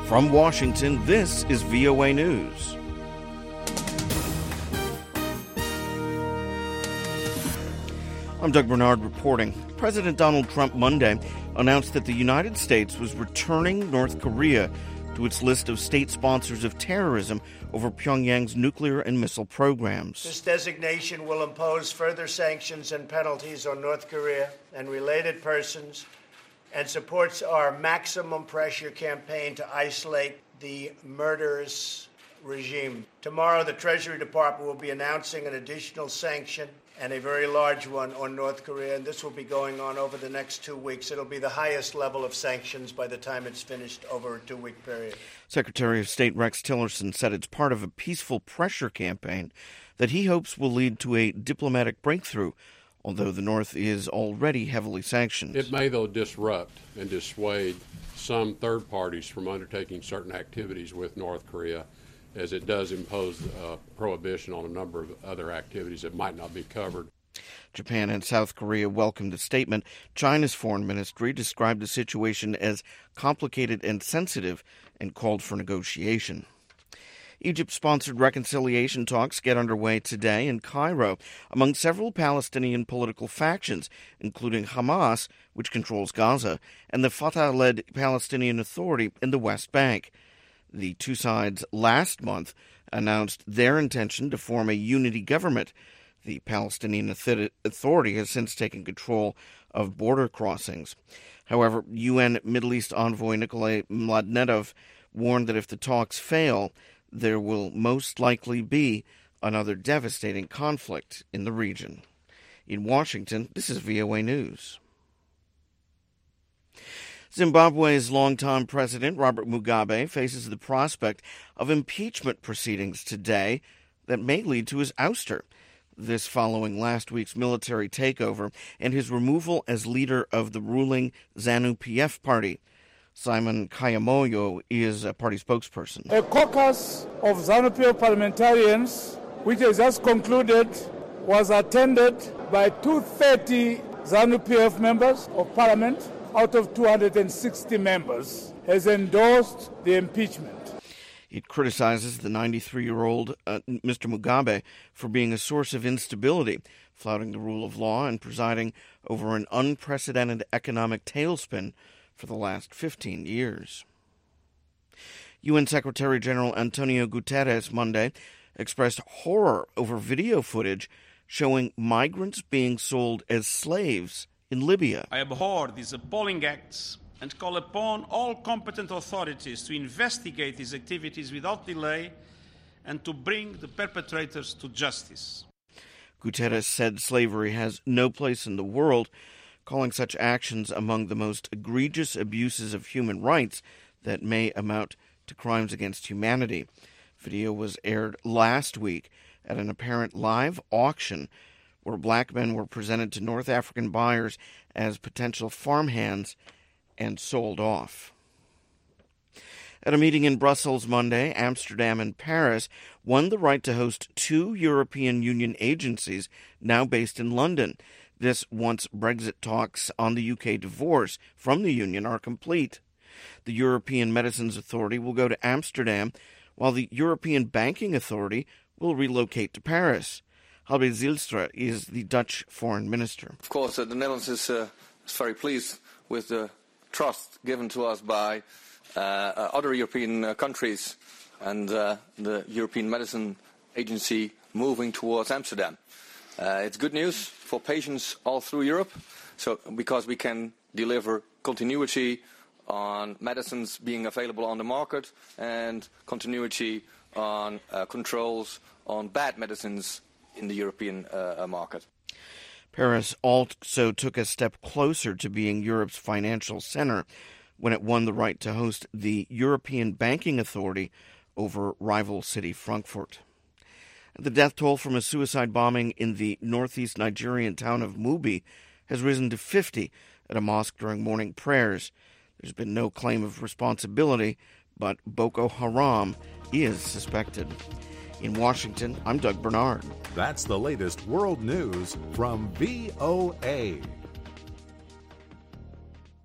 From Washington, this is VOA News. I'm Doug Bernard reporting. President Donald Trump Monday announced that the United States was returning North Korea to its list of state sponsors of terrorism over Pyongyang's nuclear and missile programs. This designation will impose further sanctions and penalties on North Korea and related persons and supports our maximum pressure campaign to isolate the murderous regime. Tomorrow, the Treasury Department will be announcing an additional sanction and a very large one on North Korea, and this will be going on over the next 2 weeks. It'll be the highest level of sanctions by the time it's finished over a 2-week period. Secretary of State Rex Tillerson said it's part of a peaceful pressure campaign that he hopes will lead to a diplomatic breakthrough, although the North is already heavily sanctioned. It may, though, disrupt and dissuade some third parties from undertaking certain activities with North Korea, as it does impose a prohibition on a number of other activities that might not be covered. Japan and South Korea welcomed the statement. China's foreign ministry described the situation as complicated and sensitive and called for negotiation. Egypt-sponsored reconciliation talks get underway today in Cairo among several Palestinian political factions, including Hamas, which controls Gaza, and the Fatah-led Palestinian Authority in the West Bank. The two sides last month announced their intention to form a unity government. The Palestinian Authority has since taken control of border crossings. However, UN Middle East envoy Nikolay Mladinov warned that if the talks fail, there will most likely be another devastating conflict in the region. In Washington, this is VOA News. Zimbabwe's longtime president, Robert Mugabe, faces the prospect of impeachment proceedings today that may lead to his ouster. This following last week's military takeover and his removal as leader of the ruling ZANU-PF party. Simon Kayamoyo is a party spokesperson. A caucus of ZANU-PF parliamentarians, which has just concluded, was attended by 230 ZANU-PF members of parliament out of 260 members, has endorsed the impeachment. It criticizes the 93-year-old Mr. Mugabe for being a source of instability, flouting the rule of law and presiding over an unprecedented economic tailspin for the last 15 years. UN Secretary General Antonio Guterres Monday expressed horror over video footage showing migrants being sold as slaves in Libya. I abhor these appalling acts and call upon all competent authorities to investigate these activities without delay and to bring the perpetrators to justice. Guterres said slavery has no place in the world, calling such actions among the most egregious abuses of human rights that may amount to crimes against humanity. Video was aired last week at an apparent live auction where black men were presented to North African buyers as potential farmhands and sold off. At a meeting in Brussels Monday, Amsterdam and Paris won the right to host two European Union agencies now based in London. This once Brexit talks on the UK divorce from the Union are complete. The European Medicines Authority will go to Amsterdam, while the European Banking Authority will relocate to Paris. Halbe Zijlstra is the Dutch foreign minister. Of course, the Netherlands is very pleased with the trust given to us by other European countries and the European Medicine Agency moving towards Amsterdam. It's good news for patients all through Europe, because we can deliver continuity on medicines being available on the market and continuity on controls on bad medicines in the European market. Paris also took a step closer to being Europe's financial center when it won the right to host the European Banking Authority over rival city Frankfurt. The death toll from a suicide bombing in the northeast Nigerian town of Mubi has risen to 50 at a mosque during morning prayers. There's been no claim of responsibility, but Boko Haram is suspected. In Washington, I'm Doug Bernard. That's the latest world news from VOA.